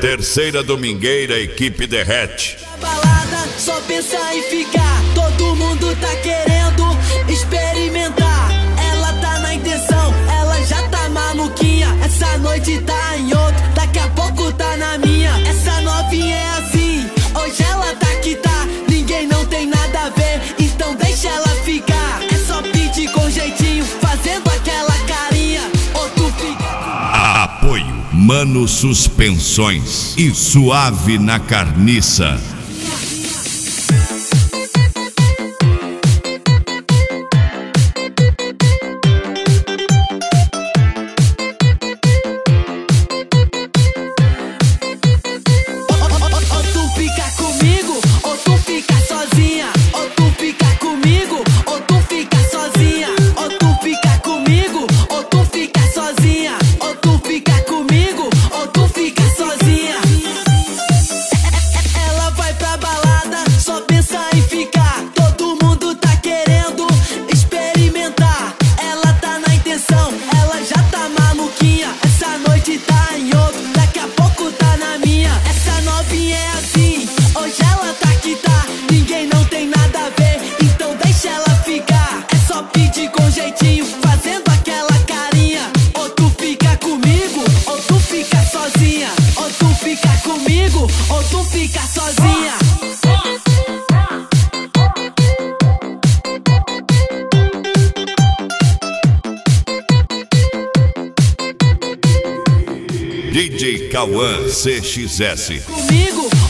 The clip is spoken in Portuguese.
Terceira domingueira, equipe derrete. Balada, só pensa em ficar. Todo mundo tá querendo experimentar. Ela tá na intenção, ela já tá maluquinha. Essa noite tá em outro, daqui a pouco tá na minha. Essa novinha é assim, hoje ela tá que tá. Ninguém não tem nada a ver, então deixa ela ficar. É só pedir com jeitinho, fazendo aquela carinha. Ou tu fica. Apoio Mano Suspensões e Suave na Carniça. Ou tu fica sozinha. DJ Cauã CXS. Comigo